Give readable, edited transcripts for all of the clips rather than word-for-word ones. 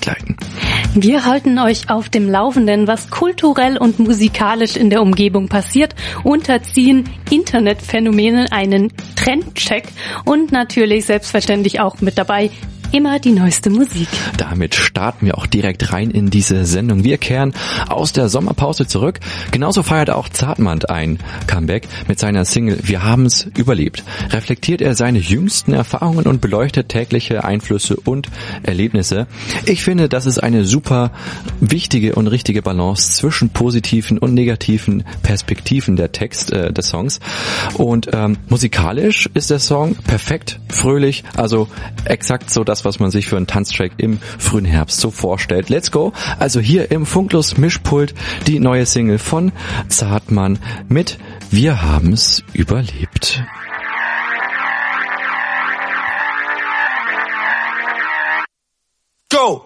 begleiten. Wir halten euch auf dem Laufenden, was kulturell und musikalisch in der Umgebung passiert, unterziehen Internetphänomenen einen Trendcheck und natürlich selbstverständlich auch mit dabei immer die neueste Musik. Damit starten wir auch direkt rein in diese Sendung. Wir kehren aus der Sommerpause zurück. Genauso feiert auch Zartmann ein Comeback mit seiner Single Wir haben's überlebt. Reflektiert er seine jüngsten Erfahrungen und beleuchtet tägliche Einflüsse und Erlebnisse. Ich finde, das ist eine super wichtige und richtige Balance zwischen positiven und negativen Perspektiven der Text des Songs. Und musikalisch ist der Song perfekt, fröhlich, also exakt so das, was man sich für einen Tanztrack im frühen Herbst so vorstellt. Let's go! Also hier im Funklos Mischpult die neue Single von Zartmann mit Wir haben's überlebt. Go!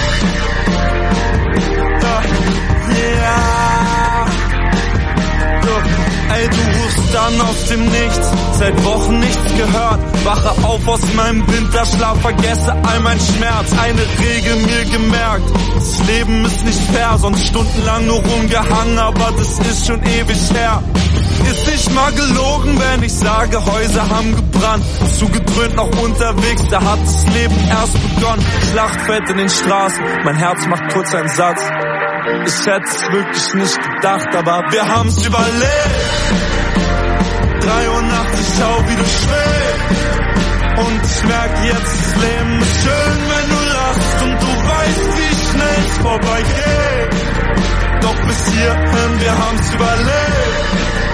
Ey, du rufst dann aus dem Nichts, seit Wochen nichts gehört. Wache auf aus meinem Winterschlaf, vergesse all mein Schmerz. Eine Regel mir gemerkt, das Leben ist nicht fair. Sonst stundenlang nur rumgehangen, aber das ist schon ewig her. Ist nicht mal gelogen, wenn ich sage, Häuser haben gebrannt. Zugedröhnt noch unterwegs, da hat das Leben erst begonnen. Schlachtfeld in den Straßen, mein Herz macht kurz einen Satz. Ich hätte es wirklich nicht gedacht, aber wir haben's überlebt. 3 Uhr nachts, ich schau, wie du schwebst. Und ich merk jetzt, das Leben ist schön, wenn du lachst. Und du weißt, wie schnell es vorbeigeht. Doch bis hierhin, wir haben's überlebt.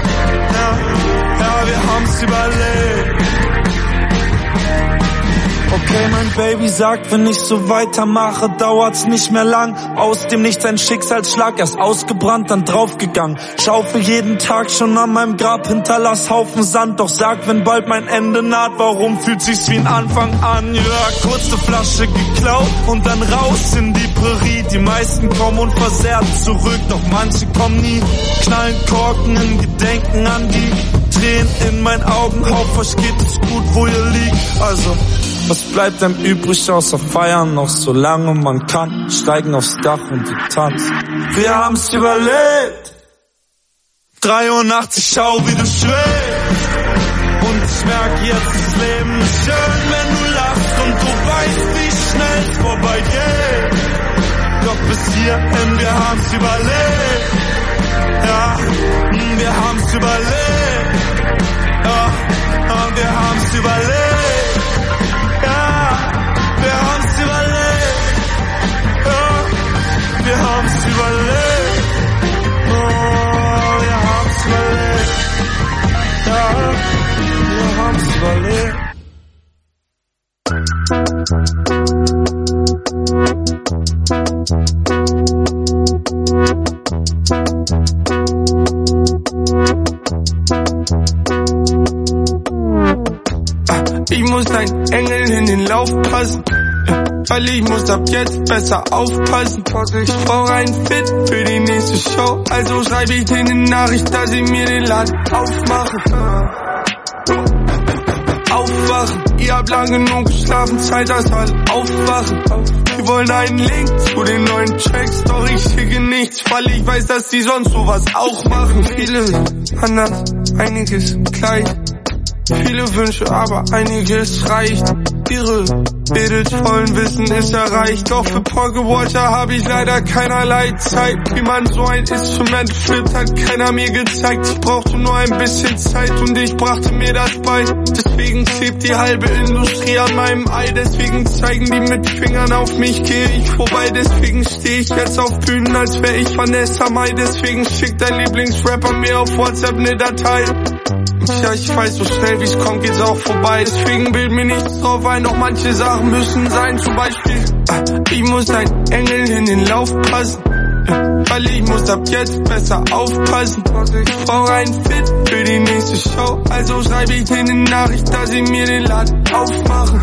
Ja, wir haben's überlebt. Okay, mein Baby sagt, wenn ich so weitermache, dauert's nicht mehr lang. Aus dem Nichts ein Schicksalsschlag, erst ausgebrannt, dann draufgegangen. Schaufel jeden Tag schon an meinem Grab, hinterlass Haufen Sand. Doch sag, wenn bald mein Ende naht, warum fühlt sich's wie ein Anfang an? Ja, kurze Flasche geklaut und dann raus in die Prärie. Die meisten kommen unversehrt zurück, doch manche kommen nie. Knallen Korken in Gedenken an die Tränen in meinen Augen. Hofft, euch geht es gut, wo ihr liegt. Also was bleibt einem übrig außer feiern, noch solange man kann, steigen aufs Dach und du tanzt. Wir haben's überlebt. 3 Uhr nachts, ich schau, wie du schwebst. Und ich merk jetzt, das Leben ist schön, wenn du lachst. Und du weißt, wie schnell es vorbeigeht. Doch bis hierhin, wir haben's überlebt. Ja, wir haben's überlebt. Ja, wir haben's überlebt. Wir haben's überlebt, ja, wir haben's überlebt, oh, wir haben's überlebt, ja, wir haben's überlebt. Ich muss ein Engel in den Lauf passen, weil ich muss ab jetzt besser aufpassen. Ich brauch einen Fit für die nächste Show, also schreibe ich denen eine Nachricht, dass sie mir den Laden aufmachen. Aufwachen, ihr habt lang genug geschlafen, Zeit, dass alle aufwachen. Wir wollen einen Link zu den neuen Tracks, doch ich schicke nichts, weil ich weiß, dass die sonst sowas auch machen. Viele anders, einiges gleich. Viele Wünsche, aber einiges reicht. Ihre Mädels vollen Wissen ist erreicht. Doch für Pocket Watcher habe ich leider keinerlei Zeit. Wie man so ein Instrument flippt, hat keiner mir gezeigt. Ich brauchte nur ein bisschen Zeit und ich brachte mir das bei. Deswegen klebt die halbe Industrie an meinem Ei. Deswegen zeigen die mit Fingern auf mich, gehe ich vorbei. Deswegen stehe ich jetzt auf Bühnen, als wäre ich Vanessa Mai. Deswegen schickt dein Lieblingsrapper mir auf WhatsApp eine Datei. Ja, ich weiß, so schnell wie's kommt, geht's auch vorbei. Deswegen bild mir nichts drauf ein, doch manche Sachen müssen sein. Zum Beispiel, ich muss ein Engel in den Lauf passen, weil ich muss ab jetzt besser aufpassen. Ich brauch einen Fit für die nächste Show, also schreibe ich denen eine Nachricht, dass sie mir den Laden aufmachen.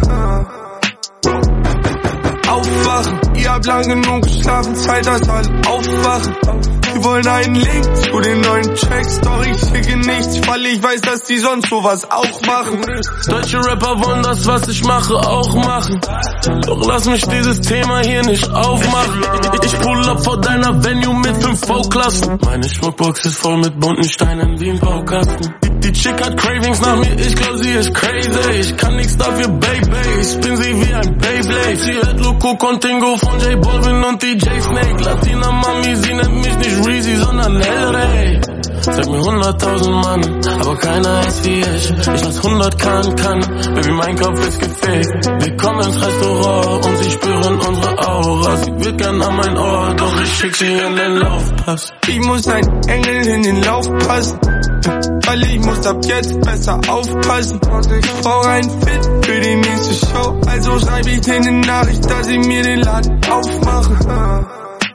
Aufwachen, ihr habt lang genug geschlafen, Zeit, dass alle aufwachen. Wir wollen einen Link zu den neuen Tracks, doch ich schicke nichts, weil ich weiß, dass die sonst sowas auch machen. Deutsche Rapper wollen das, was ich mache, auch machen. Doch lass mich dieses Thema hier nicht aufmachen. Ich pull up vor deiner Venue mit 5 V-Klassen. Meine Schmuckbox ist voll mit bunten Steinen wie ein Baukasten. Die Chick hat Cravings nach mir, ich glaub sie ist crazy. Ich kann nichts dafür, Baby, ich spin sie wie ein Beyblade. Sie hört Loco Contingo von J Balvin und DJ Snake. Latina Mami, sie nennt mich nicht Reezy, sondern El Rey. Sag mir 100.000 Mann, aber keiner ist wie ich. Ich lass 100 kann, Baby, mein Kopf ist gefickt. Wir kommen ins Restaurant und sie spüren unsere Aura. Sie will gern an mein Ohr, doch ich schick sie in den Laufpass. Ich muss ein Engel in den Lauf passen, weil ich muss ab jetzt besser aufpassen. Ich brauch ein Fit für die nächste Show, also schreib ich denen eine Nachricht, dass sie mir den Laden aufmachen.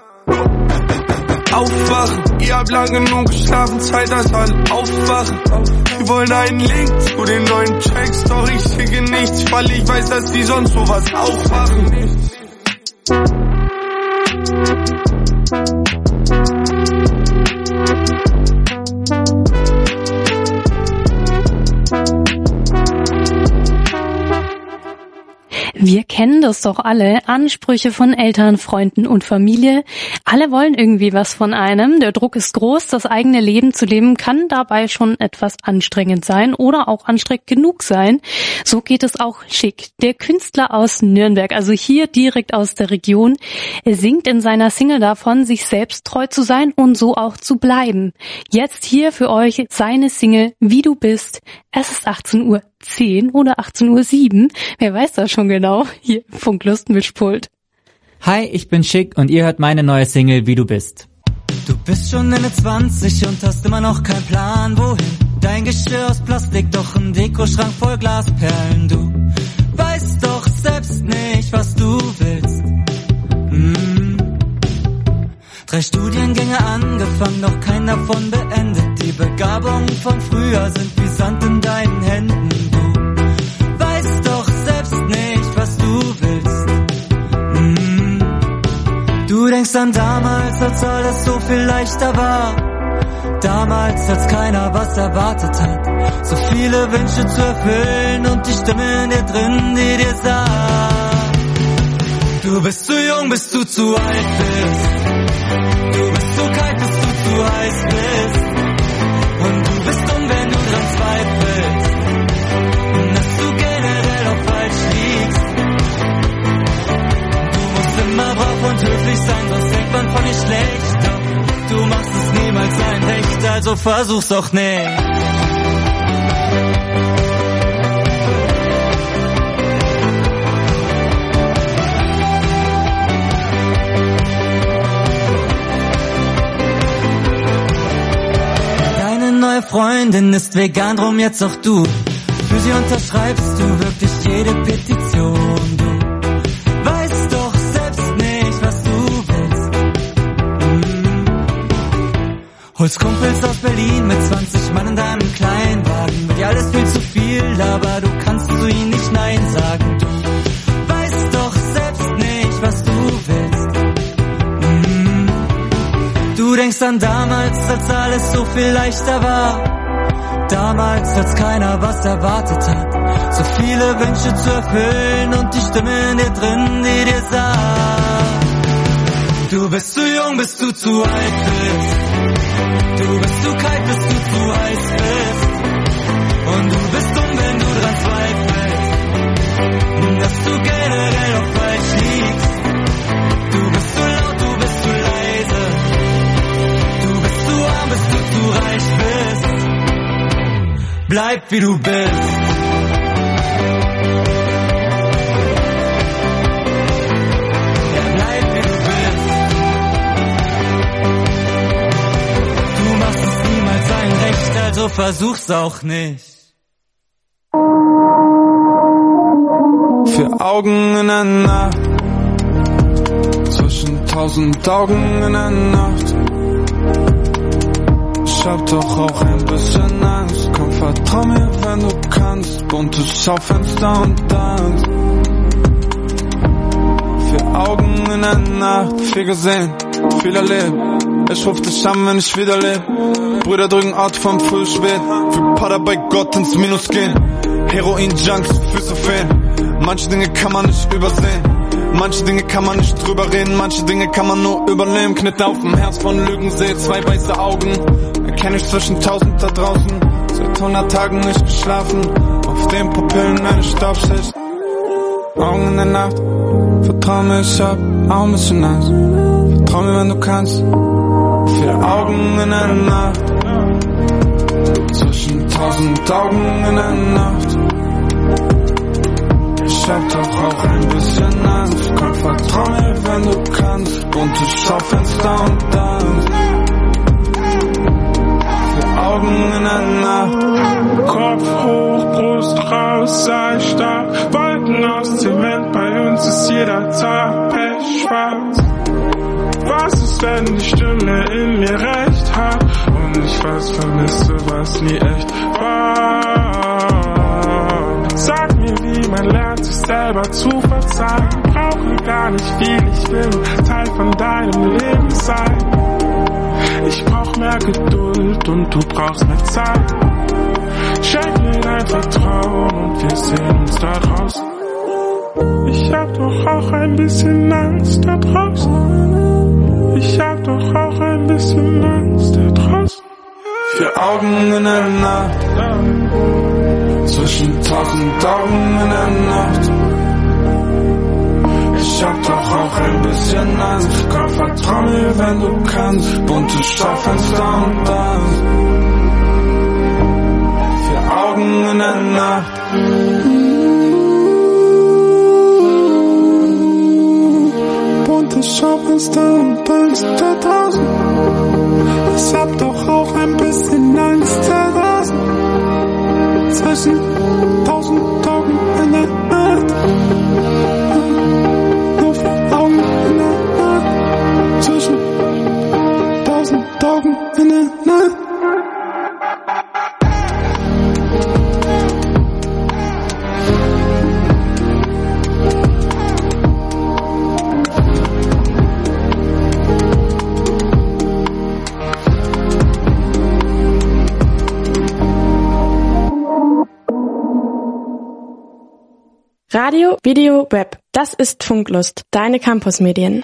Aufwachen, ihr habt lang genug geschlafen, Zeit, dass alle aufwachen. Wir wollen einen Link zu den neuen Tracks, doch ich schicke nichts, weil ich weiß, dass die sonst sowas auch machen. Wir kennen das doch alle, Ansprüche von Eltern, Freunden und Familie. Alle wollen irgendwie was von einem. Der Druck ist groß, das eigene Leben zu leben kann dabei schon etwas anstrengend sein oder auch anstrengend genug sein. So geht es auch Schick, der Künstler aus Nürnberg, also hier direkt aus der Region. Er singt in seiner Single davon, sich selbst treu zu sein und so auch zu bleiben. Jetzt hier für euch seine Single Wie du bist. Es ist 18:10 oder 18:07. Wer weiß das schon genau? Hier, Funklust Mischpult. Hi, ich bin Schick und ihr hört meine neue Single Wie du bist. Du bist schon Ende 20 und hast immer noch keinen Plan, wohin. Dein Geschirr aus Plastik, doch ein Dekoschrank voll Glasperlen. Du weißt doch selbst nicht, was du willst. 3 Studiengänge angefangen, doch kein davon beendet. Die Begabungen von früher sind wie Sand in deinen Händen. Du weißt doch selbst nicht, was du willst. Du denkst an damals, als alles so viel leichter war. Damals, als keiner was erwartet hat. So viele Wünsche zu erfüllen und die Stimme in dir drin, die dir sagt: Du bist zu jung, bis du zu alt bist. Du bist zu kalt, bis du zu heiß bist. Und du bist dumm, wenn du dran zweifelst, dass du generell auch falsch liegst. Du musst immer brav und höflich sein, sonst denkt man von dir schlecht. Doch du machst es niemals ein Recht, also versuch's auch nicht. Neue Freundin ist vegan, drum jetzt auch du. Für sie unterschreibst du wirklich jede Petition. Du weißt doch selbst nicht, was du willst. Holst Kumpels aus Berlin mit 20 Mann in deinem Kleinwagen. Mit dir alles viel zu viel, aber du kannst zu ihnen nicht Nein sagen. Du weißt doch selbst nicht, was du willst. Du denkst an damals, als alles so viel leichter war. Damals, als keiner was erwartet hat. So viele Wünsche zu erfüllen und die Stimme in dir drin, die dir sagt: Du bist zu jung, bis du zu alt bist. Du bist zu kalt, bis du zu heiß bist. Und du bist dumm, wenn du dran zweifelst, dass du generell auch falsch liegst. Du bist zu laut, du bist zu leise. Bis du zu reich bist, bleib wie du bist. Ja, bleib wie du bist. Du machst es niemals ein Recht, also versuch's auch nicht. Vier Augen in der Nacht, zwischen 1000 Augen in der Nacht. Ich hab doch auch ein bisschen Angst. Komm, vertrau mir, wenn du kannst. Buntes Schaufenster und Tanz. 4 Augen in der Nacht, viel gesehen, viel erlebt. Ich ruf dich an, wenn ich wieder leb. Brüder drücken Art vom Füllschwert. Für Pader bei Gott ins Minus gehen. Heroin-Junks, Füße fehlen. Manche Dinge kann man nicht übersehen. Manche Dinge kann man nicht drüber reden. Manche Dinge kann man nur überleben. Knitten auf dem Herz von Lügensee, 2 weiße Augen. Erkenne ich zwischen 1000 da draußen. Seit 100 Tagen nicht geschlafen. Auf den Pupillen eine Staubschicht. Augen in der Nacht. Vertrau mir, ich hab auch ein bisschen Angst. Vertrau mir, wenn du kannst. 4 Augen in der Nacht. Zwischen 1000 Augen in der Nacht. Ich hab doch auch ein bisschen Angst. Komm, vertrau mir, wenn du kannst. Bunte Schaufenster und Tanz. 4 Augen in der Nacht. Kopf hoch, Brust raus, sei stark. Wolken aus Zement, bei uns ist jeder Tag pechschwarz. Was ist, wenn die Stimme in mir recht hat und ich was vermisse, was nie echt war? Sag mir, wie man lernt, sich selber zu verzeihen. Brauche gar nicht viel, ich will Teil von deinem Leben sein. Ich brauch mehr Geduld und du brauchst mehr Zeit. Schenk mir dein Vertrauen und wir sehen uns da draußen. Ich hab doch auch ein bisschen Angst da draußen. Ich hab doch auch ein bisschen Angst da draußen. 4 Augen in der Nacht. Zwischen 1000 Augen in der Nacht. Ich hab doch auch ein bisschen Angst. Komm, vertrau mir, wenn du kannst. Bunte Schaufenster und Tanz. 4 Augen in der Nacht. Bunte Schaufenster und Tanz da draußen. Ich hab doch auch ein bisschen Angst da draußen. Zwischen 1000 Augen in der Nacht. Nur 4 Augen in der Nacht. Zwischen 1000 Augen in der Nacht. Radio, Video, Web. Das ist Funklust, deine Campusmedien.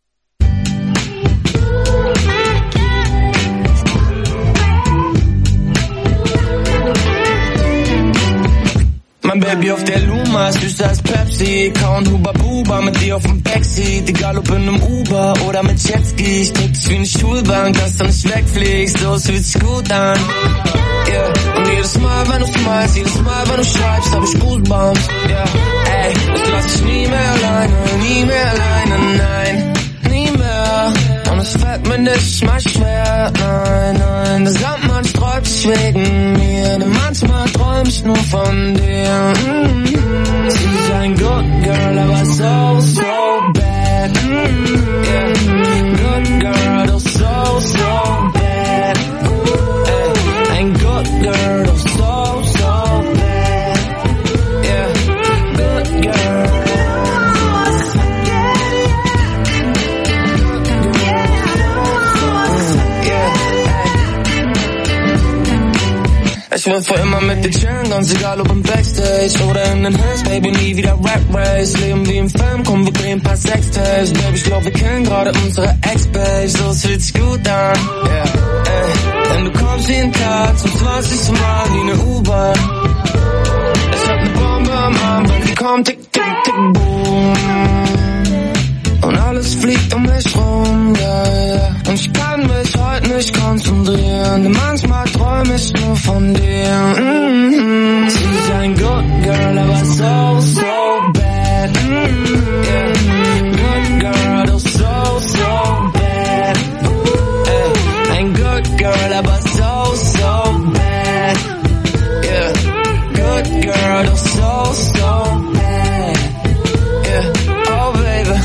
Mein Baby auf der Luma, süßer als Pepsi. Count Huba Buba mit dir auf dem Backseat. Egal ob in einem Uber oder mit Jetski. Ich drück dich wie eine Schulbank, dass du nicht wegfliegst. So, es fühlt sich gut an. Yeah. Und jedes Mal, wenn du smilest, jedes Mal, wenn du schreibst, hab ich Goosebumps. Yeah. Ey, ich lass dich nie mehr alleine, nein, nie mehr. Und es fällt mir nicht mal schwer, nein, der Sandmann sträubt sich wegen mir, denn manchmal träum ich nur von dir. Sie ist ein Good Girl, aber so bad. Yeah. Good Girl, doch so bad. Ey, ein Good Girl, doch so bad. Yeah, Good Girl. Ich will für immer mit dir chillen, ganz egal ob im Backstage oder in den Hills, Baby, nie wieder Rap Race. Leben wie im Film, komm, wir drehen ein paar Sextapes. Baby, ich glaub, wir killen gerade unsere Ex-Babes, so es fühlt sich gut an. Yeah, ey, denn du kommst jeden Tag zum 20. Mal wie eine U-Bahn. Ich hab ne Bombe am Arm, wenn sie kommt, tick, tick, tick, boom. Und alles fliegt um mich rum, yeah. Und ich kann mich heute nicht konzentrieren, denn manchmal träum ich nur von dir. Sie ist ein Good Girl, aber so bad. Yeah. Good Girl, doch so bad. Ey, ein Good Girl, aber so bad. Yeah. Good Girl, doch so bad. Yeah. Oh baby.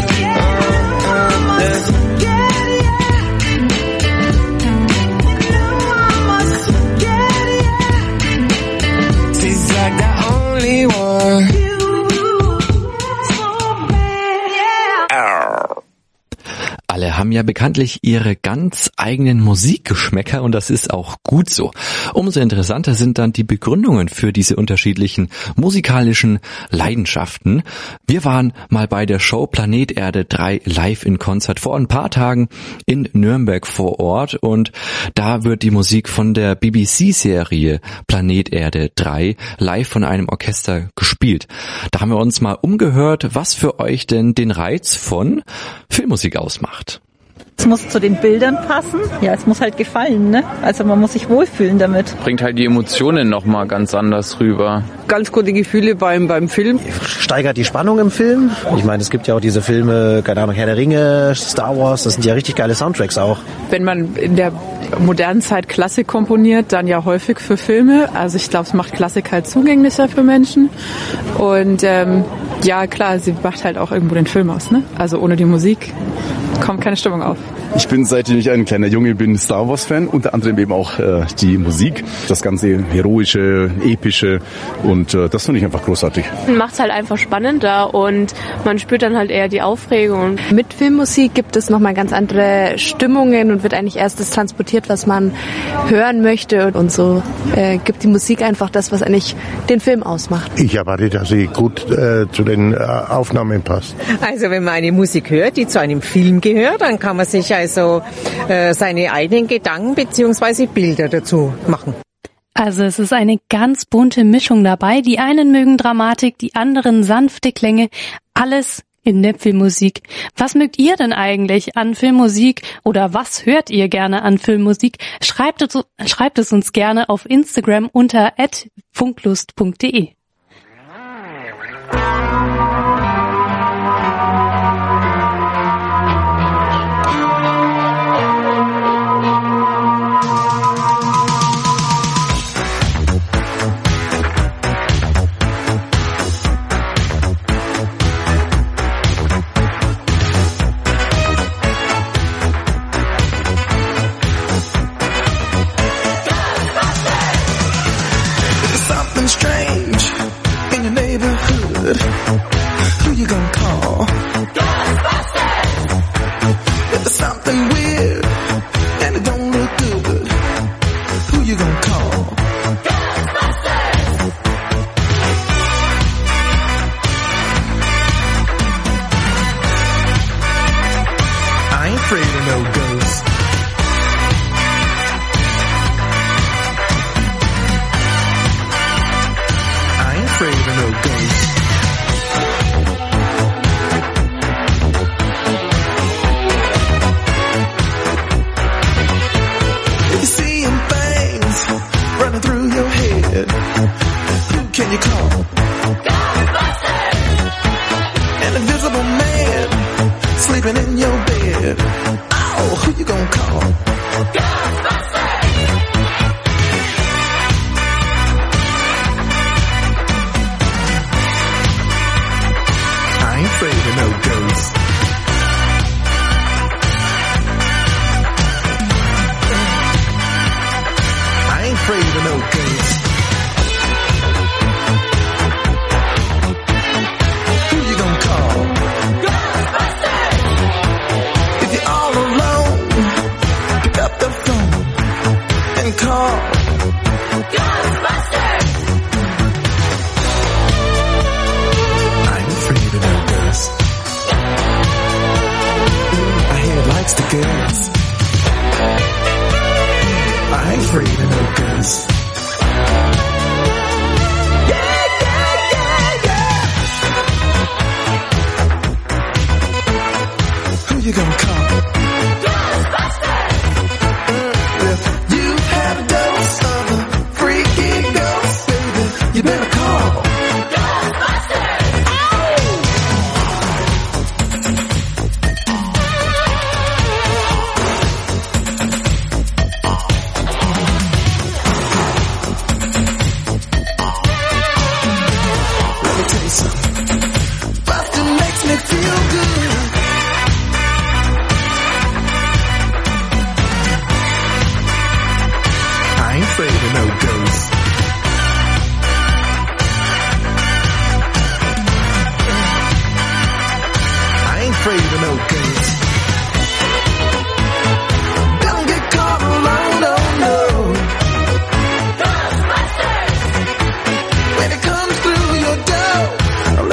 Alle haben haben ja bekanntlich ihre ganz eigenen Musikgeschmäcker und das ist auch gut so. Umso interessanter sind dann die Begründungen für diese unterschiedlichen musikalischen Leidenschaften. Wir waren mal bei der Show Planet Erde 3 live in Konzert vor ein paar Tagen in Nürnberg vor Ort und da wird die Musik von der BBC-Serie Planet Erde 3 live von einem Orchester gespielt. Da haben wir uns mal umgehört, was für euch denn den Reiz von Filmmusik ausmacht. Es muss zu den Bildern passen. Ja, es muss halt gefallen, ne? Also man muss sich wohlfühlen damit. Bringt halt die Emotionen nochmal ganz anders rüber. Ganz gute Gefühle beim Film. Steigert die Spannung im Film. Ich meine, es gibt ja auch diese Filme, keine Ahnung, Herr der Ringe, Star Wars, das sind ja richtig geile Soundtracks auch. Wenn man in der modernen Zeit Klassik komponiert, dann ja häufig für Filme. Also ich glaube, es macht Klassik halt zugänglicher für Menschen. Und ja, klar, sie macht halt auch irgendwo den Film aus, ne? Also ohne die Musik kommt keine Stimmung auf. Ich bin, seitdem ich ein kleiner Junge bin, Star Wars Fan, unter anderem eben auch die Musik, das ganze heroische, epische und das finde ich einfach großartig. Macht's halt einfach spannender und man spürt dann halt eher die Aufregung. Mit Filmmusik gibt es nochmal ganz andere Stimmungen und wird eigentlich erst das transportiert, was man hören möchte und so gibt die Musik einfach das, was eigentlich den Film ausmacht. Ich erwarte, dass sie gut zu den Aufnahmen passt. Also wenn man eine Musik hört, die zu einem Film gehört, dann kann man sich also seine eigenen Gedanken bzw. Bilder dazu machen. Also es ist eine ganz bunte Mischung dabei. Die einen mögen Dramatik, die anderen sanfte Klänge. Alles in der Filmmusik. Was mögt ihr denn eigentlich an Filmmusik oder was hört ihr gerne an Filmmusik? Schreibt es uns gerne auf Instagram unter @funklust.de. Strange in your neighborhood. Who you gonna call? Ghostbusters! If there's something weird and it don't look good, who you gonna call? Ghostbusters! I ain't afraid of no ghosts. Afraid of no ghosts. If you're seeing things running through your head, who can you call? Ghostbusters! An invisible man sleeping in your bed. Oh, who you gonna call? Ghostbusters! I ain't afraid of no ghosts. I ain't afraid of no ghosts. Who you gonna call? Ghostbusters! If you're all alone, pick up the phone and call Ghostbusters! I ain't afraid of no ghosts. My head likes the girls. I ain't afraid of no ghosts. Yeah, yeah, yeah, yeah. Who you gonna call? Ghostbusters! If you have a dose of a freaky ghost, baby, you better call Ghostbusters! Afraid of no ghosts.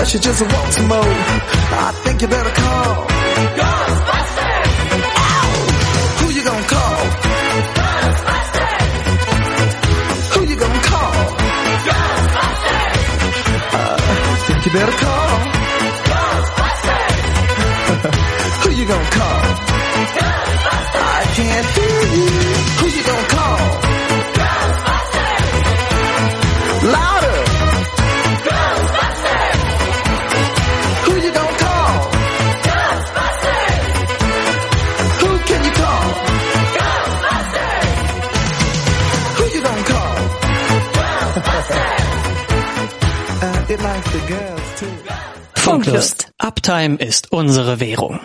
she just wants some more. I think you better call Ghostbusters. Ow! Who you gonna call? Ghostbusters. Who you gonna call? Ghostbusters. I think you better call Ghostbusters. Who you gonna call? Ghostbusters. I can't hear you. Who you gonna call? Ghostbusters. Louder. Ghostbusters. Who you gonna call? Ghostbusters. Who can you call? Ghostbusters. Who you gonna call? Ghostbusters. It likes the girls too. Funklust. Uptime ist unsere Währung.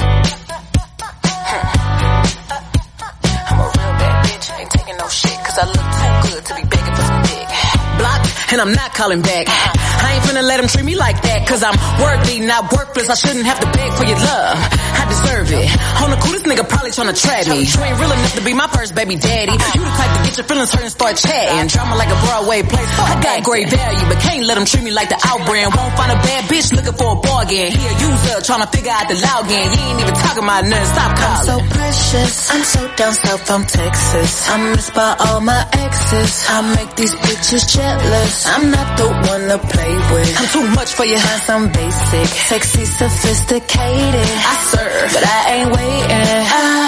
And I'm not calling back. I ain't finna let them treat me like that, cause I'm worthy, not worthless. I shouldn't have to beg for your love. I deserve it. On the coolest nigga probably tryna trap me. You ain't real enough to be my first baby daddy. You the type to get your feelings hurt and start chatting. Drama like a Broadway play. I got great value, but can't let them treat me like the out brand. Won't find a bad bitch looking for a bargain. He a user tryna figure out the loud game. You ain't even talking about nothing, stop calling. I'm so precious, I'm so down south from Texas. I'm missed by all my exes. I make these bitches jealous. I'm not the one to play with. I'm too much for you. I'm basic, sexy, sophisticated. I serve, but I ain't waiting.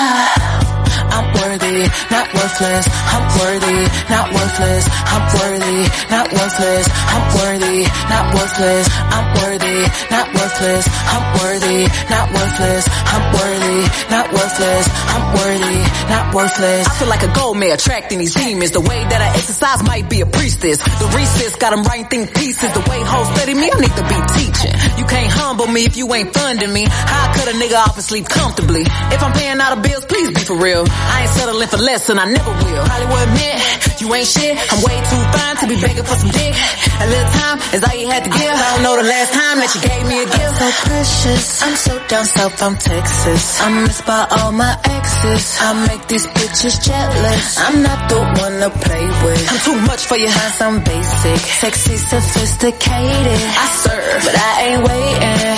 I'm worthy, not worthless. I'm worthy, not worthless. I'm worthy, not worthless. I'm worthy, not worthless. I'm worthy, not worthless. I'm worthy, not worthless. I'm worthy, not worthless. I'm worthy, not worthless. I feel like a gold mare attracting these demons. The way that I exercise might be a priestess. The recess got them writing think pieces. The way hoes study me, I need to be teaching. You can't humble me if you ain't funding me. How could a nigga off and sleep comfortably? If I'm paying all the bills, please be for real. I ain't settling for less and I never will. Hollywood admit, you ain't shit. I'm way too fine to be begging for some dick. A little time is all you had to give. I don't know the last time that you gave me a gift. So precious, I'm so down south from Texas. I'm missed by all my exes. I make these bitches jealous. I'm not the one to play with. I'm too much for you. I'm basic, sexy, sophisticated. I serve, but I ain't waiting.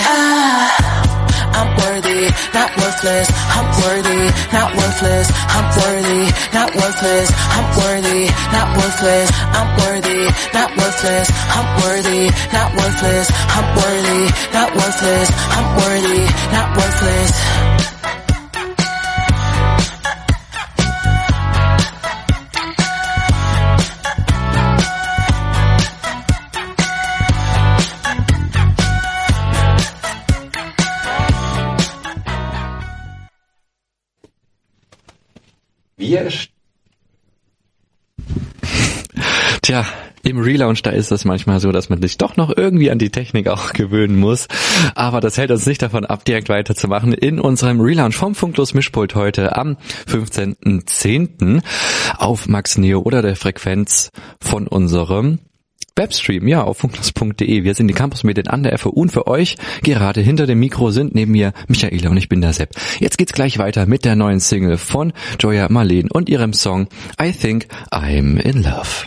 I'm worthy, not worthless. I'm worthy, not worthless. I'm worthy, not worthless. I'm worthy, not worthless. I'm worthy, not worthless. I'm worthy, not worthless. I'm worthy, not worthless. I'm worthy, not worthless. Tja, im Relaunch, da ist es manchmal so, dass man sich doch noch irgendwie an die Technik auch gewöhnen muss. Aber das hält uns nicht davon ab, direkt weiterzumachen in unserem Relaunch vom Funklos Mischpult heute am 15.10. auf Max Neo oder der Frequenz von unserem Webstream, ja, auf funklos.de. Wir sind die Campusmedien an der FU und für euch gerade hinter dem Mikro sind neben mir Michaela und ich bin der Sepp. Jetzt geht's gleich weiter mit der neuen Single von Joya Marleen und ihrem Song I Think I'm in Love.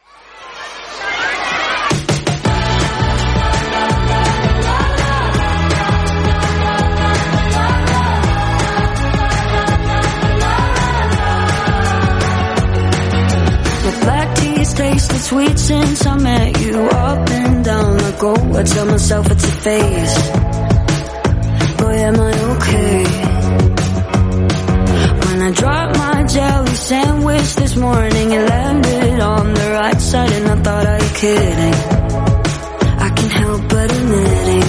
Tasted sweet since I met you. Up and down I go, I tell myself it's a phase. Boy, am I okay? When I dropped my jelly sandwich this morning, it landed on the right side and I thought, are you kidding? I can't help but admitting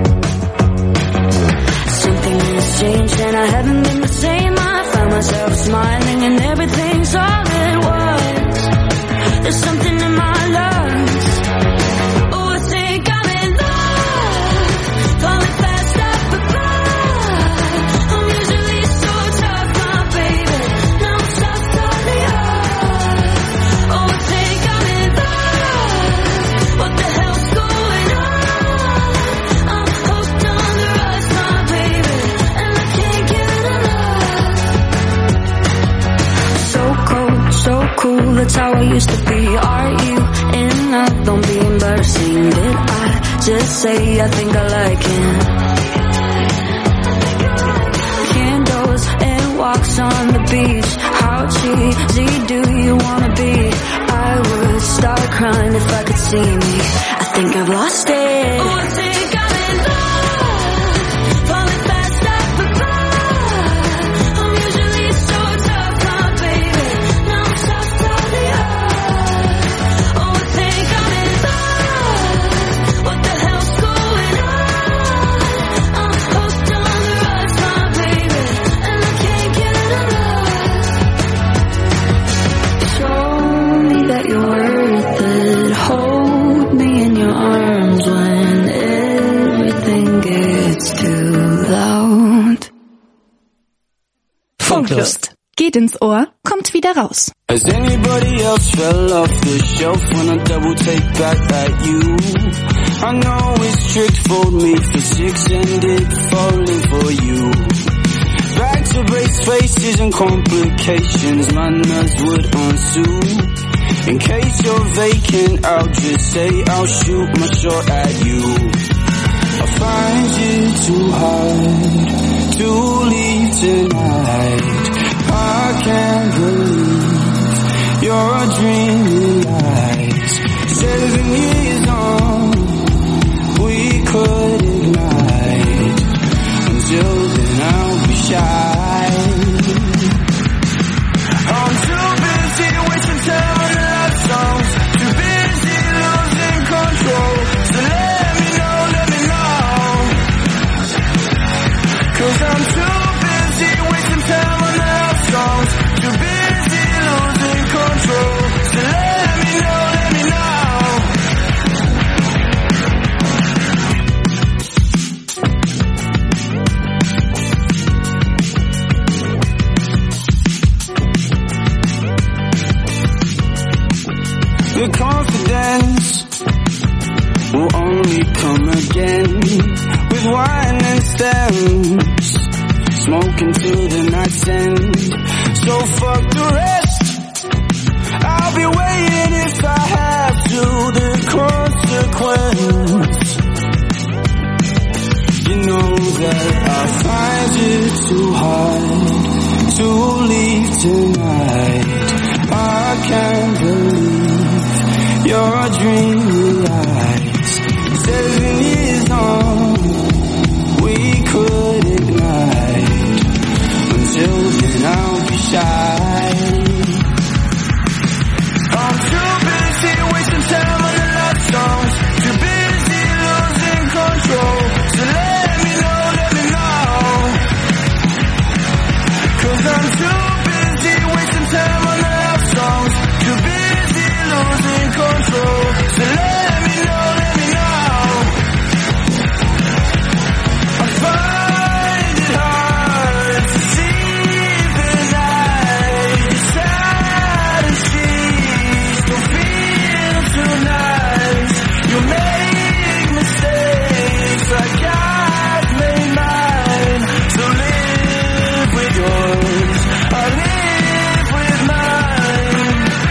something has changed and I haven't been the same. I found myself smiling and everything's all it was. There's something in my lungs. Oh, I think I'm in love. Falling fast up above. I'm usually so tough, my baby. Now I'm soft on the earth. Oh, I think I'm in love. What the hell's going on? I'm hooked on the rush, my baby, and I can't get enough. So cold, so cool, that's how I used to be. Are you in love? Don't be embarrassing. Did I just say I think I like him. Candles and walks on the beach. How cheesy do you wanna be? I would start crying if I could see me. I think I've lost it. Oh, I think I'm in love, falling fast like the blood. I'm usually so tough, my baby. Now I'm soft on the earth. Oh, I think I'm in love. What the hell's going on? I'm hooked on the rush, my baby, and I can't get enough. Show me that you're worth it. Hold me in your arms when everything gets too loud. Funklust. Geht ins Ohr, kommt wieder raus. Has anybody else fell off the shelf when I double take back at you? I know it's tricked, fold me for six and it falling for you. Back to base faces and complications, my nerves would ensue. In case you're vacant, I'll just say I'll shoot my shot at you. I find it too hard to leave tonight. I can't believe your dream realized. 7 years on, we could ignite. Until then I'll be shy. I'm too busy wasting time on love songs. Too busy losing control. So let me know. 'Cause I'm too busy wasting time on love songs. Too busy losing control. So let me know. The confidence will only come again with wine and stems, smoking till the night's end. So fuck the rest, I'll be waiting if I have to. The consequence, you know that I find it too hard to leave tonight. I can't believe your dream realized. 7 years on, we could ignite. Until then I'll be shy. I'm too busy wasting time on the love songs. Too busy losing control. So let me know. 'Cause I'm too busy wasting time on the love songs. Too busy losing control. So let me know. I find it hard to sleep at night. Your satisty still feel too nice. You make mistakes like I've made mine. So live with yours, I live with mine.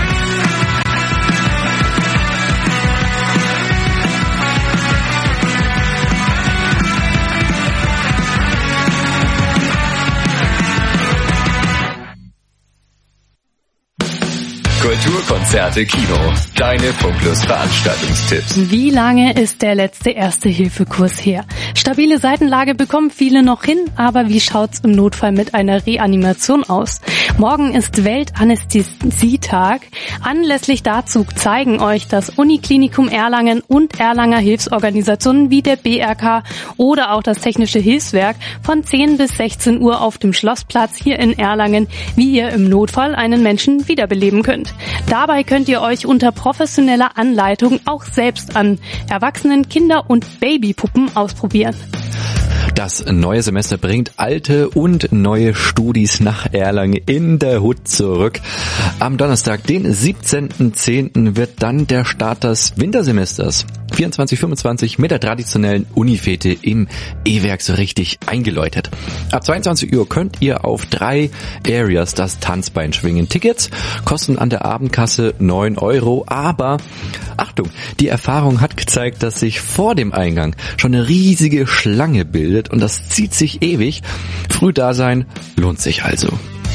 Kulturkonzerte, Kino. Deine Funklust-Veranstaltungstipps. Wie lange ist der letzte Erste-Hilfe-Kurs her? Stabile Seitenlage bekommen viele noch hin, aber wie schaut's im Notfall mit einer Reanimation aus? Morgen ist Weltanästhesietag. Anlässlich dazu zeigen euch das Uniklinikum Erlangen und Erlanger Hilfsorganisationen wie der BRK oder auch das Technische Hilfswerk von 10 bis 16 Uhr auf dem Schlossplatz hier in Erlangen, wie ihr im Notfall einen Menschen wiederbeleben könnt. Dabei könnt ihr euch unter professioneller Anleitung auch selbst an Erwachsenen, Kinder- und Babypuppen ausprobieren. Das neue Semester bringt alte und neue Studis nach Erlangen in der Hut zurück. Am Donnerstag, den 17.10. wird dann der Start des Wintersemesters. 24:25 mit der traditionellen Unifete im E-Werk so richtig eingeläutet. Ab 22 Uhr könnt ihr auf 3 Areas das Tanzbein schwingen. Tickets kosten an der Abendkasse 9 €, aber Achtung, die Erfahrung hat gezeigt, dass sich vor dem Eingang schon eine riesige Schlange bildet und das zieht sich ewig. Früh da sein lohnt sich also.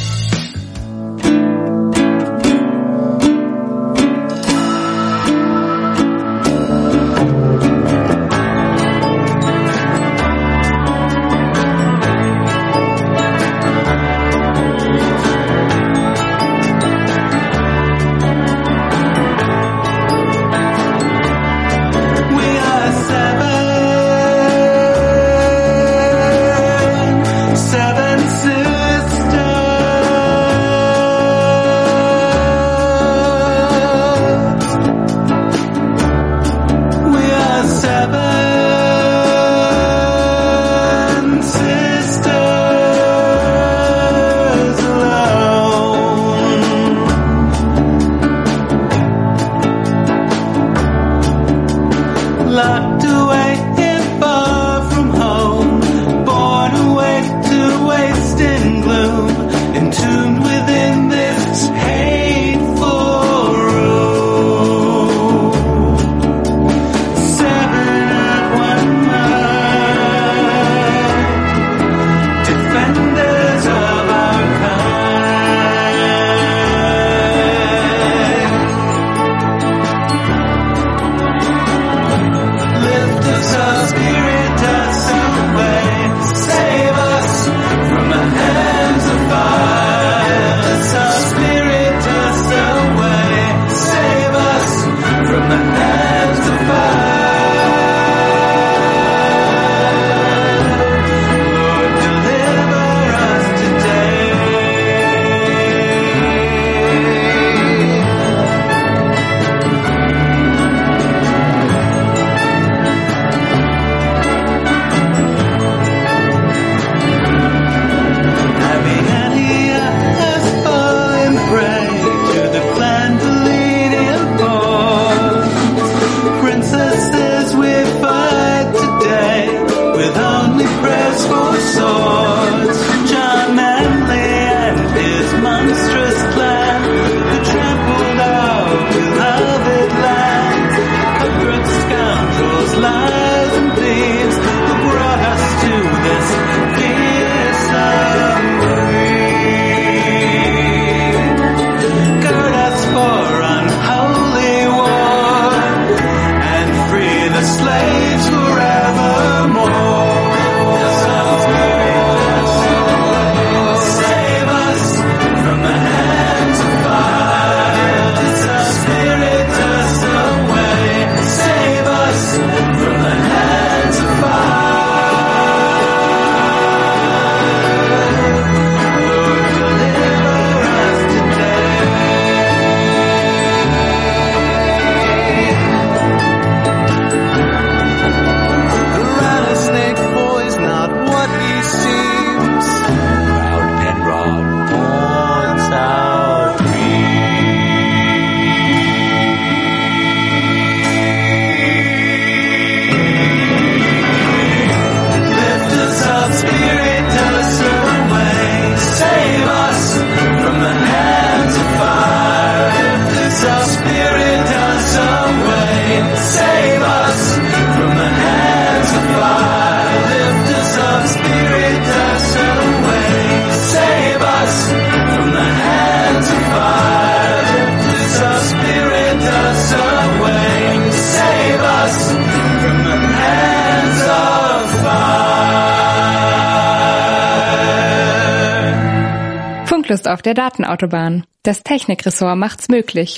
Funklust auf der Datenautobahn. Das Technikressort macht's möglich.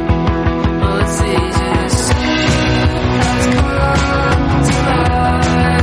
Bye.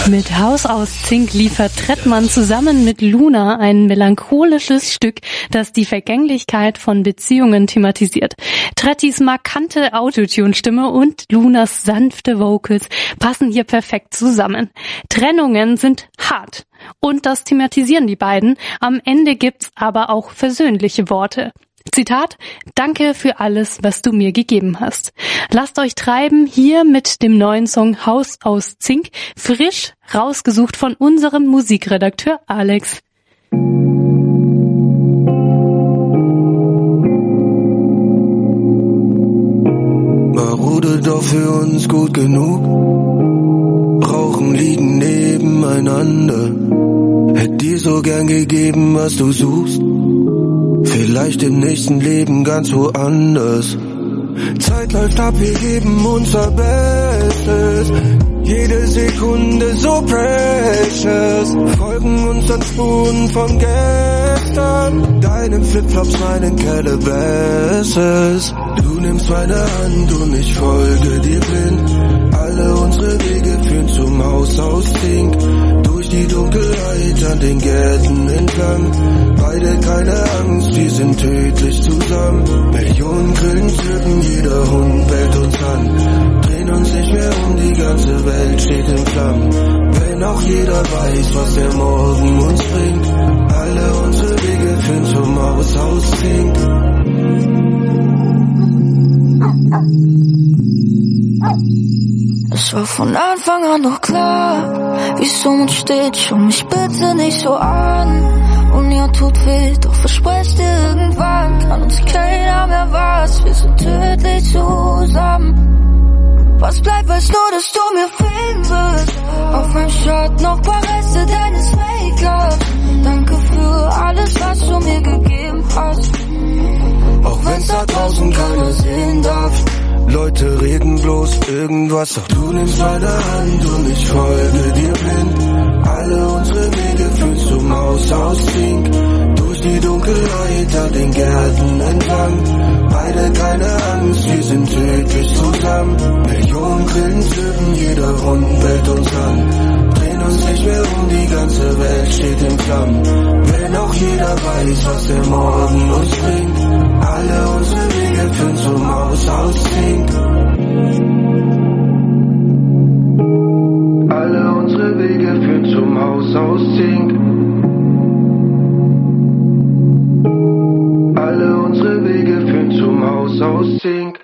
Mit Haus aus Zink liefert Trettmann zusammen mit Luna ein melancholisches Stück, das die Vergänglichkeit von Beziehungen thematisiert. Trettis markante Autotune-Stimme und Lunas sanfte Vocals passen hier perfekt zusammen. Trennungen sind hart und das thematisieren die beiden. Am Ende gibt's aber auch versöhnliche Worte. Zitat: Danke für alles, was du mir gegeben hast. Lasst euch treiben hier mit dem neuen Song Haus aus Zink, frisch rausgesucht von unserem Musikredakteur Alex. War Rude doch für uns gut genug? Rauchen, liegen nebeneinander. Hätt dir so gern gegeben, was du suchst. Vielleicht im nächsten Leben ganz woanders. Zeit läuft ab, wir geben unser Bestes. Jede Sekunde so precious. Folgen uns an Spuren von gestern. Deinen Flipflops, meinen Calabasas. Du nimmst meine Hand und ich folge dir blind. Alle unsere Wege führen zum Haus aus Zink. Durch die Dunkelheit an den Gärten entlang. Beide keine Angst, wir sind tödlich zusammen. Millionen Grillen zirpen, jeder Hund bellt uns an. Drehen uns nicht mehr um, die ganze Welt steht in Flammen. Wenn auch jeder weiß, was der Morgen uns bringt. Alle unsere Wege führen zum Haus aus Zink. Es war von Anfang an doch klar, wie Sohn und steht, schau mich bitte nicht so an. Und ja, tut weh, doch versprecht dir irgendwann kann uns keiner mehr was, wir sind tödlich zusammen. Was bleibt, weiß nur, dass du mir fehlen wirst. Auf meinem Shirt noch paar Reste deines Make-ups. Danke für alles, was du mir gegeben hast. Auch wenn's da draußen keiner sehen darf. Leute reden bloß irgendwas, doch du nimmst meine Hand und ich folge dir blind. Alle unsere Wege führen zum Haus aus Zink. Durch die Dunkelheit an den Gärten entlang. Beide keine Angst, wir sind tödlich zusammen. Millionen Grillen zirpen, jeder Hund bellt uns an. Drehen uns nicht mehr um, die ganze Welt steht in Flammen. Wenn auch jeder weiß, was der Morgen uns bringt. Alle unsere Wege führen zum Haus aus Zink. Alle unsere Wege führen zum Haus aus Zink. Alle unsere Wege führen zum Haus aus Zink.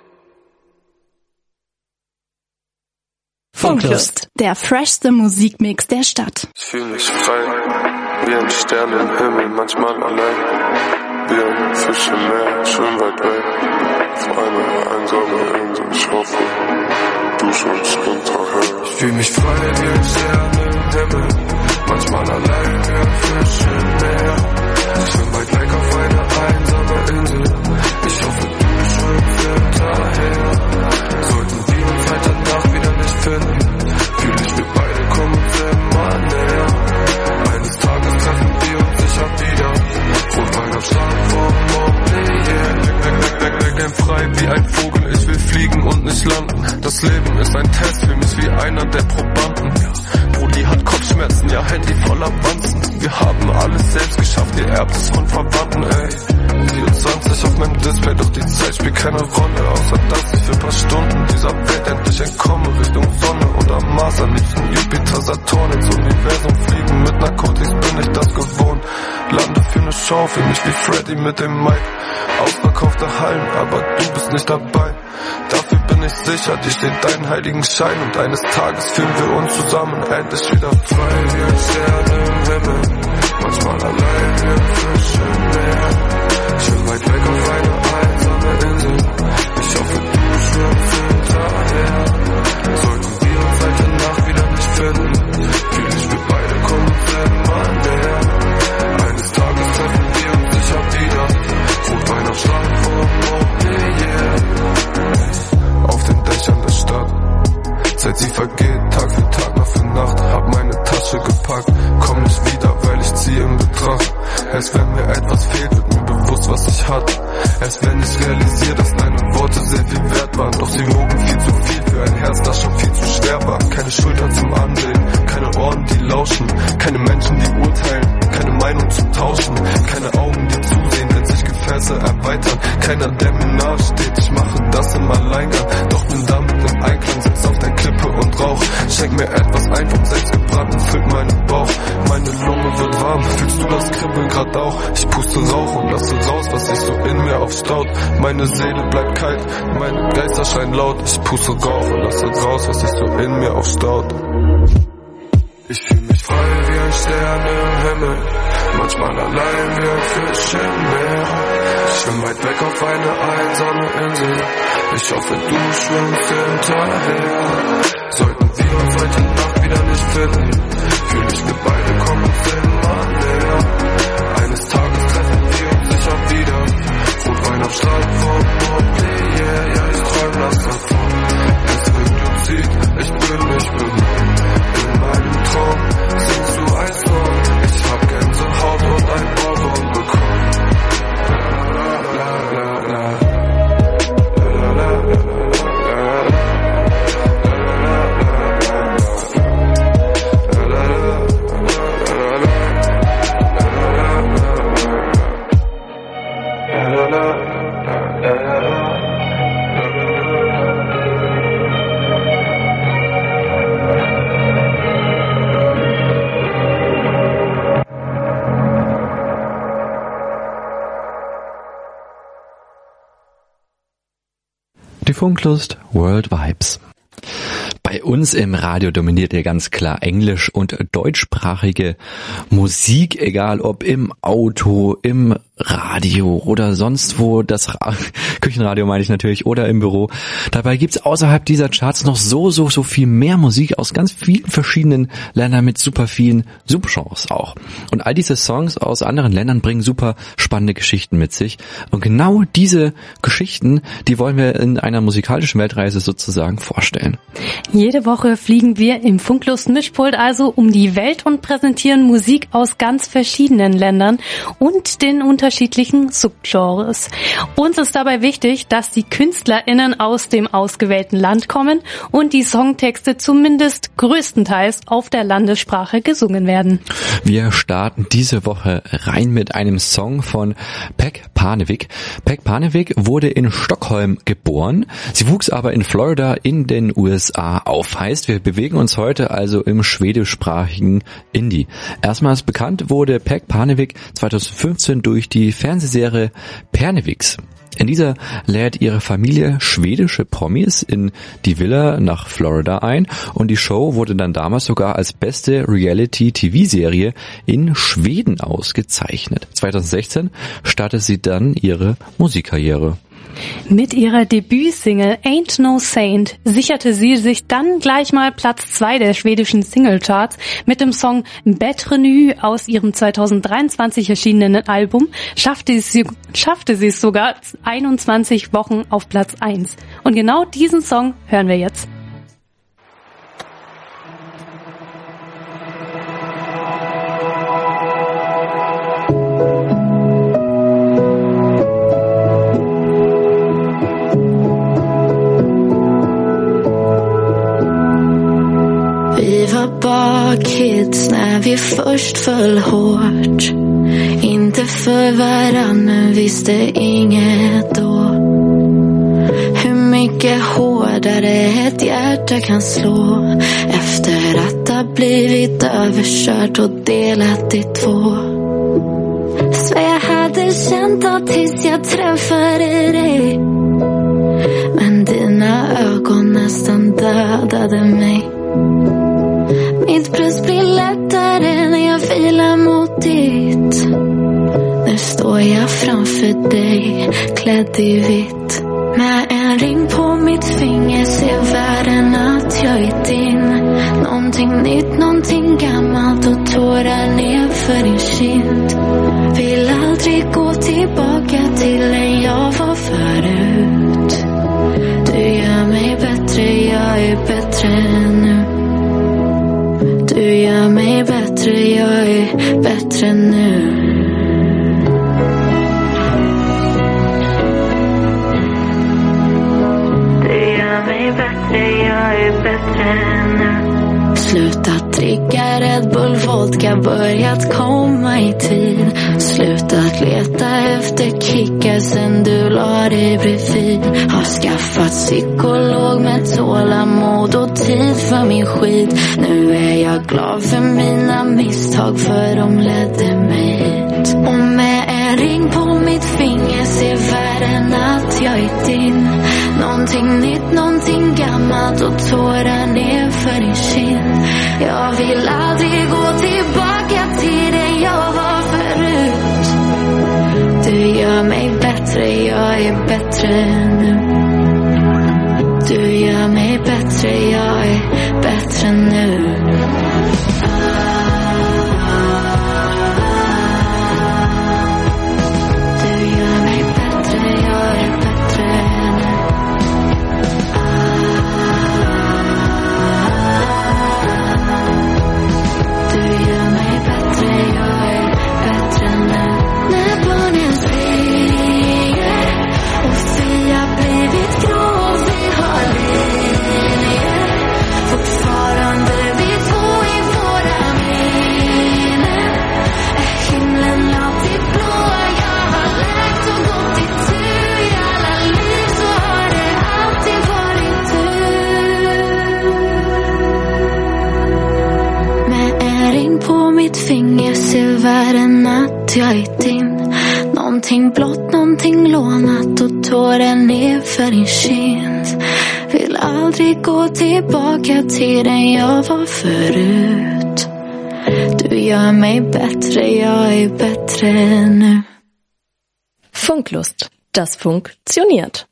Funklust, der freshste Musikmix der Stadt. Ich fühle mich frei, wie ein Stern im Himmel, manchmal allein. Wie ein Fisch im Meer, schön weit weg. Auf einer einsamen Insel, ich hoffe, du schwimmst hinterher. Ich fühle mich frei, wie ein Stern im Himmel, manchmal allein, wie ein Fisch im Meer. Ich bin weit weg auf einer einsamen Insel, ich hoffe, du schwimmst hinterher. Sollten wir uns weiter Nacht wieder nicht finden, fühle ich, wir beide kommen uns immer näher. Eines Tages treffen wir uns sicher wieder. Rotwein am Strand vom Montpellier. Weg, frei wie ein Vogel, ich will fliegen und nicht landen. Das Leben ist ein Test, fühl mich wie einer der Probanden. Brudi hat Kopfschmerzen, ja Handy voller Wanzen. Wir haben alles selbst geschafft, ihr erbt es von Verwandten, ey. 24 auf meinem Display, doch die Zeit spielt keine Rolle. Außer dass ich für ein paar Stunden dieser Welt endlich entkomme. Richtung Sonne oder Mars, am liebsten Jupiter, Saturn. Ins Universum fliegen, mit Narkotics bin ich das gewohnt. Lande für eine Show, fühl mich wie Freddy mit dem Mic. Ausverkaufte Hallen, aber du bist nicht dabei. Dafür bin ich sicher, dir steht dein heiligen Schein. Und eines Tages fühlen wir uns zusammen endlich wieder frei. Wie ein Stern im Himmel, manchmal allein wie ein Fisch im Meer. Ich bin weit weg auf eine einsame Insel, ich hoffe, du schwimmst hinterher. Sollten wir uns heute Nacht wieder nicht finden, fühl ich, wir beide kommen uns immer näher. Eines Tages treffen wir uns sicher wieder. Rotwein am Strand vor Montpellier. Auf den Dächern der Stadt, Zeit sie vergeht, Tag für Tag, Nacht für Nacht. Hab meine Tasche gepackt, komm nicht wieder, weil ich ziehe in Betracht. Erst wenn mir etwas fehlt, wird mir bewusst, was ich hatte. Erst wenn ich realisiere, dass deine Worte sehr viel wert waren. Doch sie wogen viel zu viel für ein Herz, das schon viel zu schwer war. Keine Schulter zum Anlehnen, keine Ohren der mir nachsteht. Ich mache das im Alleingang, doch bin damit im Einklang. Sitz auf der Klippe und rauch, schenk mir etwas ein vom Selbstgebrannten, füllt meinen Bauch. Meine Lunge wird warm, fühlst du das Kribbeln grad auch? Ich puste Rauch und lasse raus, was sich so in mir aufstaut. Meine Seele bleibt kalt, meine Geister schreien laut. Ich puste Rauch und lasse raus, was sich so in mir aufstaut. Ich fühl mich frei wie ein Stern im Himmel, manchmal allein wie ein Fisch im Meer. Ich schwimm weit weg auf eine einsame Insel, ich hoffe du schwimmst hinterher. Sollten wir uns heute Nacht wieder nicht finden, fühl ich, wir beide kommen uns immer näher. Eines Tages treffen wir uns sicher wieder, Rotwein am Strand vom Montpellier. Ja, ich träum das davon, es wird und zieht, ich bin in meinem Traum singst du ein Song. Ich hab Gänsehaut und ein Ohrwurm bekommen. La la la la. La la la Die Funklust World Vibes. Bei uns im Radio dominiert ja ganz klar englisch- und deutschsprachige Musik, egal ob im Auto, im Radio oder sonst wo, das Küchenradio meine ich natürlich, oder im Büro. Dabei gibt's außerhalb dieser Charts noch so viel mehr Musik aus ganz vielen verschiedenen Ländern mit super vielen Subgenres auch. Und all diese Songs aus anderen Ländern bringen super spannende Geschichten mit sich. Und genau diese Geschichten, die wollen wir in einer musikalischen Weltreise sozusagen vorstellen. Jede Woche fliegen wir im Funklust-Mischpult also um die Welt und präsentieren Musik aus ganz verschiedenen Ländern und den unterschiedlichen Subgenres. Uns ist dabei wichtig, dass die KünstlerInnen aus dem ausgewählten Land kommen und die Songtexte zumindest größtenteils auf der Landessprache gesungen werden. Wir starten diese Woche rein mit einem Song von Peg Parnevik. Peg Parnevik wurde in Stockholm geboren. Sie wuchs aber in Florida in den USA auf. Heißt, wir bewegen uns heute also im schwedischsprachigen Indie. Erstmals bekannt wurde Peg Parnevik 2015 durch die Fernsehserie Parneviks. In dieser lädt ihre Familie schwedische Promis in die Villa nach Florida ein und die Show wurde dann damals sogar als beste Reality-TV-Serie in Schweden ausgezeichnet. 2016 startete sie dann ihre Musikkarriere. Mit ihrer Debütsingle Ain't No Saint sicherte sie sich dann gleich mal Platz 2 der schwedischen Singlecharts. Mit dem Song Bättre nu aus ihrem 2023 erschienenen Album schaffte sie es sogar 21 Wochen auf Platz 1. Und genau diesen Song hören wir jetzt. Kids när vi först föll hårt. Inte för varann men visste inget då. Hur mycket hårdare ett hjärta kan slå efter att ha blivit överkört och delat i två. Så jag hade känt att tills jag träffade dig. Men dina ögon nästan dödade mig. Mitt bröst blir lättare när jag filar mot ditt. Nu står jag framför dig, klädd i vitt. Med en ring på mitt finger ser världen att jag är din. Någonting nytt, någonting gammalt och tårar ner för din kind. Vill aldrig gå tillbaka till en jag var förut. Du gör mig bättre, jag är bättre nu. Du gör mig bättre, jag är bättre nu. Du gör mig bättre, jag är bättre nu. Sluta dricka Red Bull vodka, börjat komma i tid. Slutat leta efter kickar sen du la dig bredvid. Har skaffat psykolog med tålamod och tid för min skit. Nu är jag glad för mina misstag, för de ledde mig hit. Och med en ring på mitt finger ser världen att jag är din. Någonting nytt, någonting gammalt och tårar ner för din kind. Jag vill aldrig gå tillbaka till det jag var förut. Du gör mig bättre, jag är bättre nu. Du gör mig bättre, jag är bättre nu. Finger ser världen att jag är din. Någonting blått, någonting lånat och tårar ner för din kind. Vill aldrig gå tillbaka till den jag var förut. Du gör mig bättre, jag är bättre nu. Funklust, das funktioniert.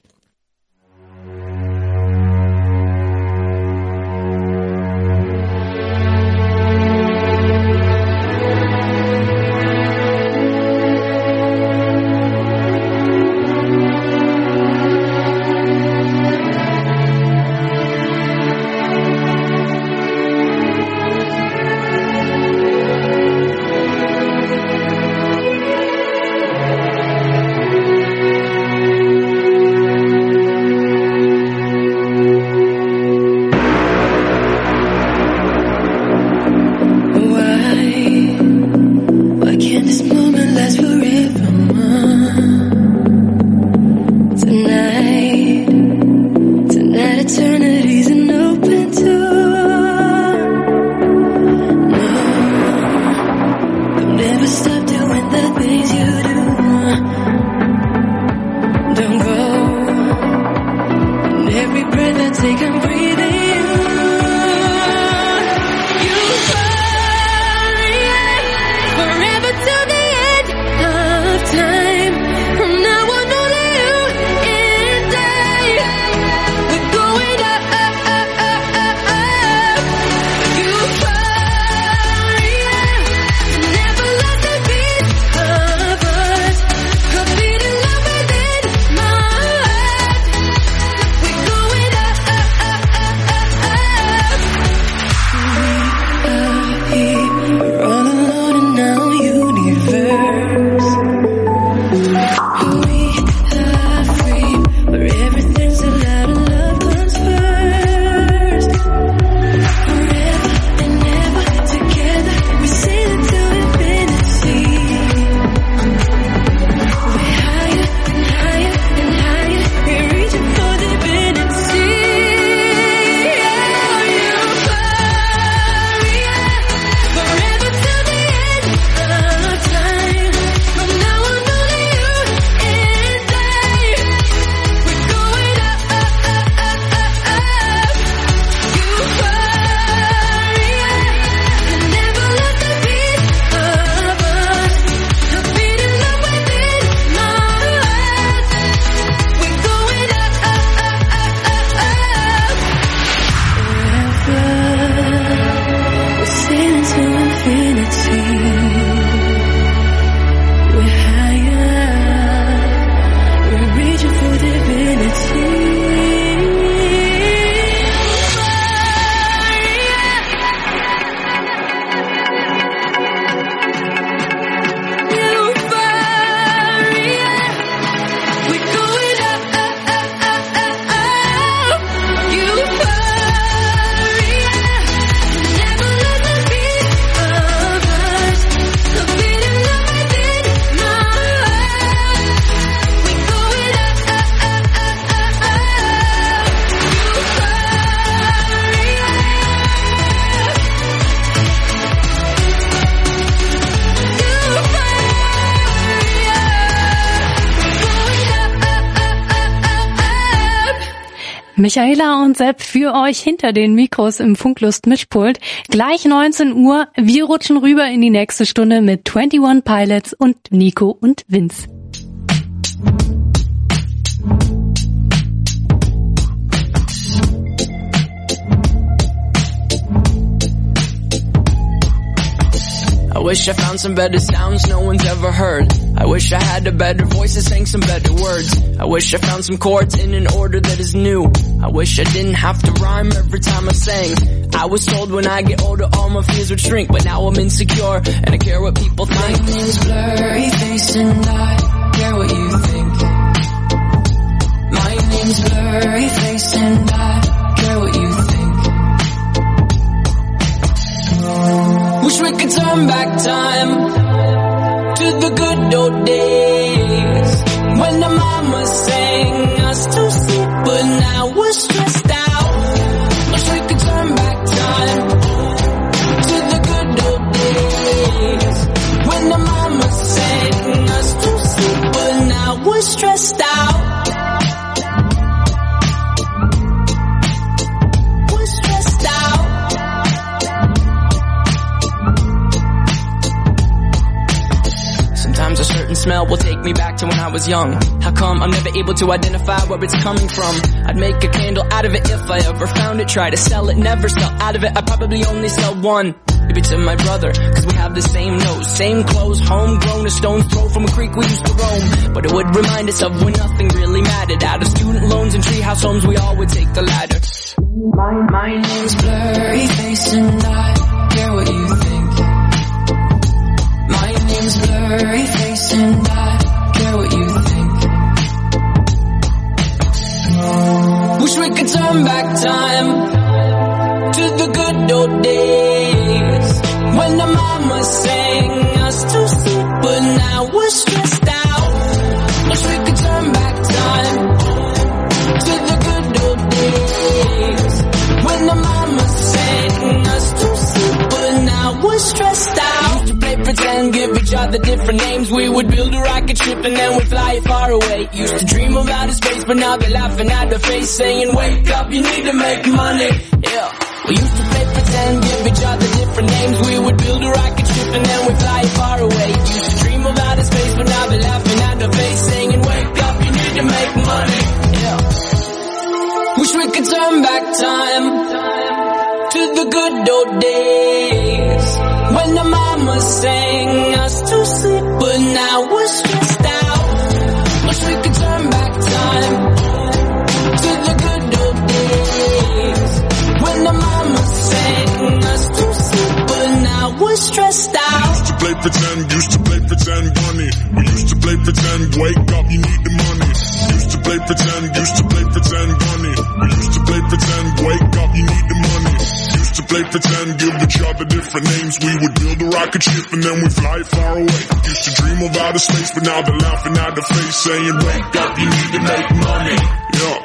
Michaela und Sepp für euch hinter den Mikros im Funklust-Mischpult. Gleich 19 Uhr. Wir rutschen rüber in die nächste Stunde mit 21 Pilots und Nico und Vince. I wish I found some better sounds no one's ever heard. I wish I had a better voice that sang some better words. I wish I found some chords in an order that is new. I wish I didn't have to rhyme every time I sang. I was told when I get older all my fears would shrink, but now I'm insecure and I care what people think. My name's blurry face and I care what you think. My name's blurry face and I care what you think. Wish we could turn back time to the good old days when the mama sang us to sleep, but now we're stressed out. Wish we could turn back time to the good old days when the mama sang us to sleep, but now we're stressed out. A certain smell will take me back to when I was young. How come I'm never able to identify where it's coming from? I'd make a candle out of it if I ever found it. Try to sell it, never sell out of it. I probably only sell one. Maybe to my brother, cause we have the same nose, same clothes, homegrown, a stone's throw from a creek we used to roam. But it would remind us of when nothing really mattered. Out of student loans and treehouse homes, we all would take the ladder. My name's blurry face and I care what you think. My name's blurry face and I care what you think. Wish we could turn back time to the good old days when the mama sang us to sleep, but now we're stressed out. Wish we could turn back time to the good old days when the mama sang us to sleep, but now we're stressed out. Used to play pretend, give each other different names. We would build a rocket ship and then we'd fly far away. Used to dream of outer space, but now they're laughing at the face, saying, wake up, you need to make money. Yeah. We used to play pretend, give each other different names. We would build a rocket ship and then we'd fly far away. Used to dream of outer space, but now they're laughing at the face, saying, wake up, you need to make money. Yeah. Wish we could turn back time to the good old days when the mama sang us to sleep, but now we're stressed out. Wish we could turn back time to the good old days when the mama sang us to sleep, but now we're stressed out. Used to play pretend, bunny. We used to play pretend, wake up, you need the money. Used to play pretend, bunny. We used to play pretend, wake up, you need the money. Used to play pretend, give each other different names. We would build a rocket ship and then we fly far away. Used to dream of outer space, but now they're laughing at the face, saying, wake up, you need to make money. Yeah.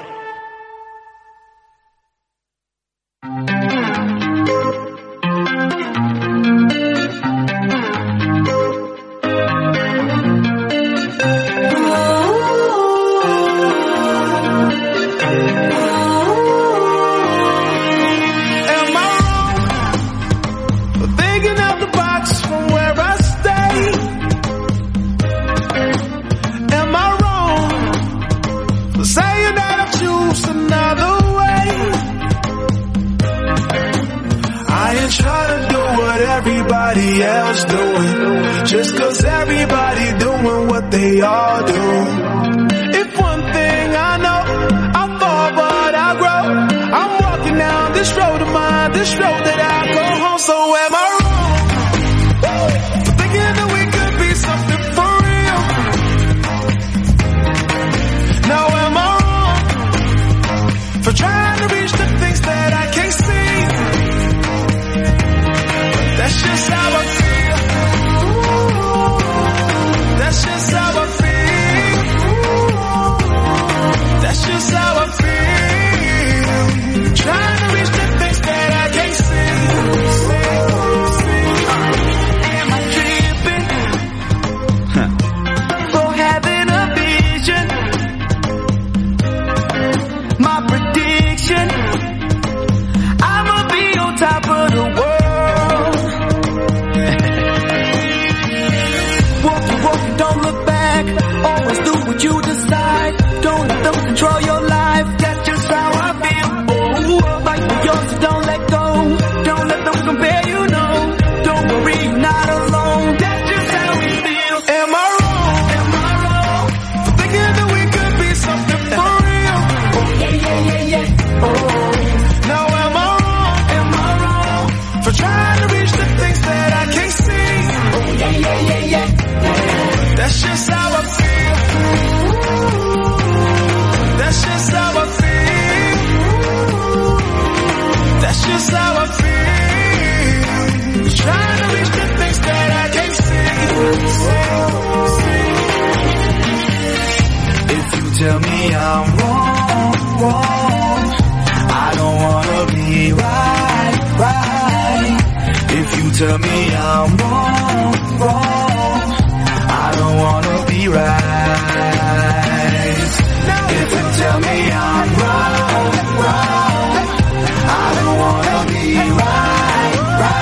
Everybody else doing, just cause everybody doing what they all do. If one thing I know, I fall but I grow. I'm walking down this road of mine, this road that I go home. So am I wrong for thinking that we could be something for real? Now am I wrong for trying to reach the things that I can't see? That's just how I feel. That's just how I feel. That's just how I feel. Trying to reach the things that I can't see. Am I tripping for having a vision? My prediction tell me I'm wrong, I don't wanna be right. If you tell me I'm wrong, I don't wanna be right.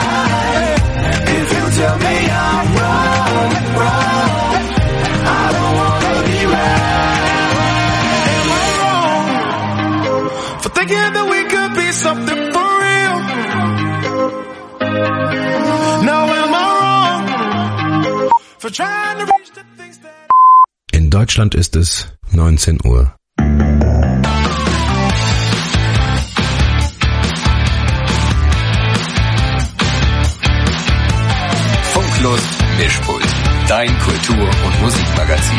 If you tell me I'm wrong, I don't wanna be right. Am I wrong for thinking that we could be something for real? Now am I wrong for trying to reach the things that... In Deutschland ist es 19 Uhr. Funklust Mischpult, dein Kultur- und Musikmagazin.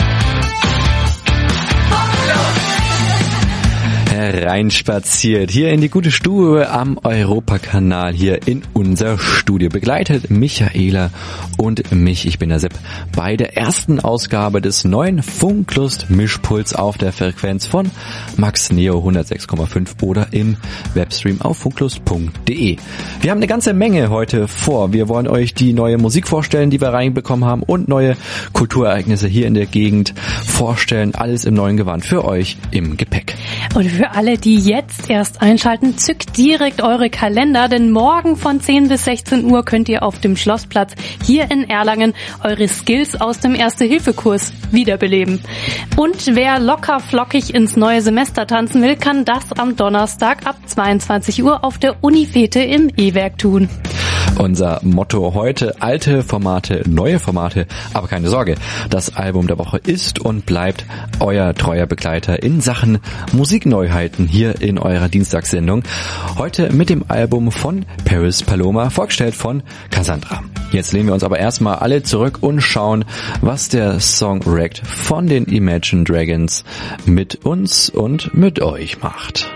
Hereinspaziert hier in die gute Stube am Europakanal, hier in unser Studio. Begleitet Michaela und mich, ich bin der Sepp, bei der ersten Ausgabe des neuen Funklust-Mischpults auf der Frequenz von Max Neo 106,5 oder im Webstream auf funklust.de. Wir haben eine ganze Menge heute vor. Wir wollen euch die neue Musik vorstellen, die wir reinbekommen haben und neue Kulturereignisse hier in der Gegend vorstellen. Alles im neuen Gewand für euch im Gepäck. Und für alle, die jetzt erst einschalten, zückt direkt eure Kalender, denn morgen von 10 bis 16 Uhr könnt ihr auf dem Schlossplatz hier in Erlangen eure Skills aus dem Erste-Hilfe-Kurs wiederbeleben. Und wer locker flockig ins neue Semester tanzen will, kann das am Donnerstag ab 22 Uhr auf der Unifete im E-Werk tun. Unser Motto heute: alte Formate, neue Formate, aber keine Sorge, das Album der Woche ist und bleibt euer treuer Begleiter in Sachen Musikneuheiten hier in eurer Dienstagssendung. Heute mit dem Album von Paris Paloma, vorgestellt von Cassandra. Jetzt lehnen wir uns aber erstmal alle zurück und schauen, was der Song Wrecked von den Imagine Dragons mit uns und mit euch macht.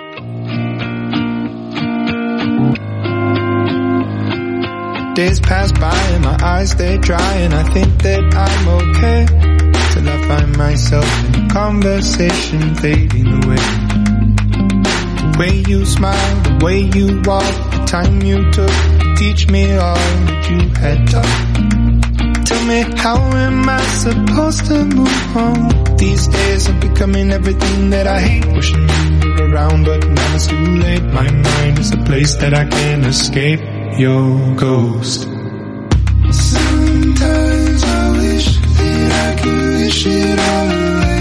Days pass by and my eyes they dry and I think that I'm okay till I find myself in conversation fading away. The way you smile, the way you walk, the time you took to teach me all that you had taught. Tell me, how am I supposed to move on? These days I'm becoming everything that I hate, wishing you were around, but now it's too late. My mind is a place that I can't escape your ghost. Sometimes I wish that I could wish it all away.